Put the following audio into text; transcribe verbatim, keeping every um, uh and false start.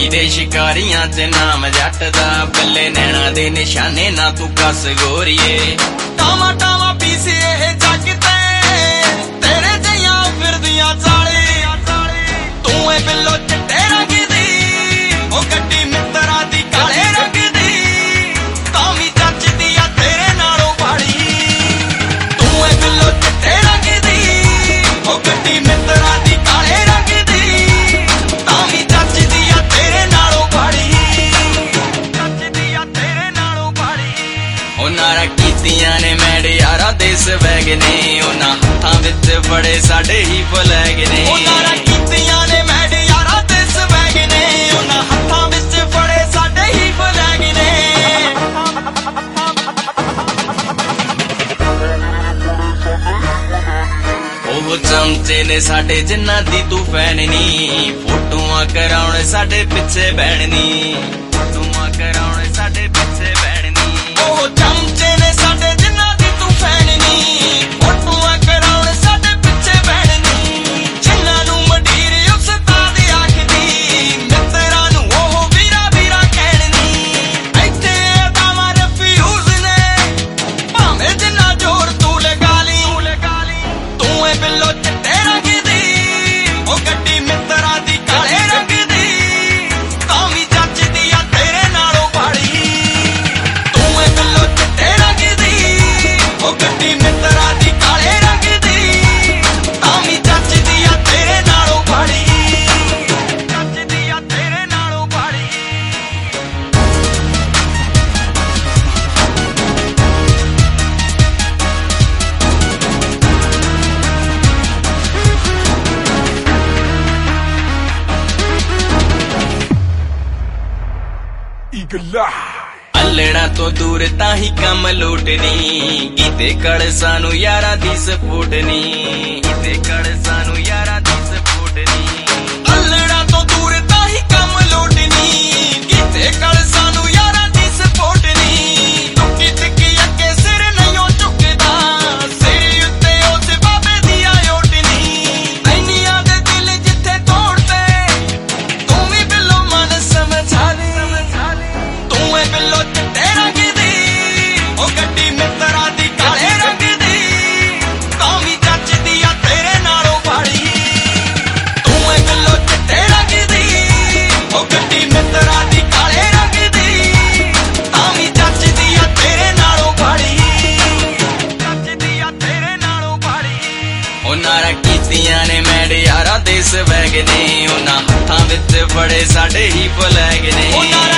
दे शिकारियां च नाम जट दा बल्ले नैना दे निशाने ना तू कस गोरिए टावा टावा पीसे जग ते तेरे जियां फिरदियां चाले तू ए बिल्लो चिट्टे रंग दी ओ गड्डी मित्तरां दी काले रंग दी तावी जचदी आ तेरे नालों भाड़ी तू ए बिल्लो चिट्टे रंग दी ओ गड्डी मित्तरां दी काले रंग दी तावी जचदी आ तेरे नालों भाड़ी जचदी आ तेरे नालों भाड़ी ओ नारा कीतियां ने मैडे यारा देस वैगने उन्हां हत्थां विच बड़े साडे ही फ्लैग ने ओ नारा कीतियां ने मैडे यारा देस वैगने उन्हां हत्थां विच बड़े साडे ही फ्लैग ने ओ चमचे ने साडे जिन्हां दी तू फैन नी फोटोआं कराउण साडे पिछे बैण नी फोटोआं कराउण साडे पिछे बैण नी ओ चमचे ने साडे जिन्हां दी तू फैन नी फोटोआं कराउण साडे पिछे बैण नी जिन्हां नूं मंडीर उस्ताद आखदी मित्तरां नूं ओह वीरा वीरा कहण नी इत्थे अदावां रफ्यूज ने भावें जिन्ना जोर तू लगा ली तू ए बिल्लो चिट्टे रंग दी ओ गड्डी मित्तरां दी काले रंग दी तावी जचदी आ तेरे नालों भाड़ी तू ए बिल्लो चिट्टे रंग दी ओ गड्डी मित्तरां दी काले रंग दी तावी जचदी आ तेरे नालों भाड़ी जचदी आ तेरे नालों भाड़ी अल्लड़ा तो दूर ताही कम लूटनी कीते कड़ सानू यारा दी सपोर्ट नी कीते कड़ सानू यारा दी सपोर्ट नी अल्लड़ा तो दूर ताही कम लूटनी कीते कड़ सानू यारा दी सपोर्ट नी टुकी टिकी अगे सिर नहीं झुकदा सिर उत्ते उस बाबे दी ओटनी ऐनियां दे दिल जिथे तोड़ते तू भी बिल्लो मन समझा ले तू ए बिल्लो चिट्टे रंग दी ओ गड्डी मित्तरां दी काले रंग दी तावी जचदी आ तेरे नालों भाड़ी तू ए बिल्लो चिट्टे रंग दी ओ गड्डी मित्तरां दी काले रंग दी तावी जचदी आ तेरे नालों भाड़ी जचदी आ तेरे नालों भाड़ी ओ नारा कीतियां ने मैडे यारा देस वैगने उन्हां हत्थां विच बड़े साडे ही फ्लैग ने ओ नारा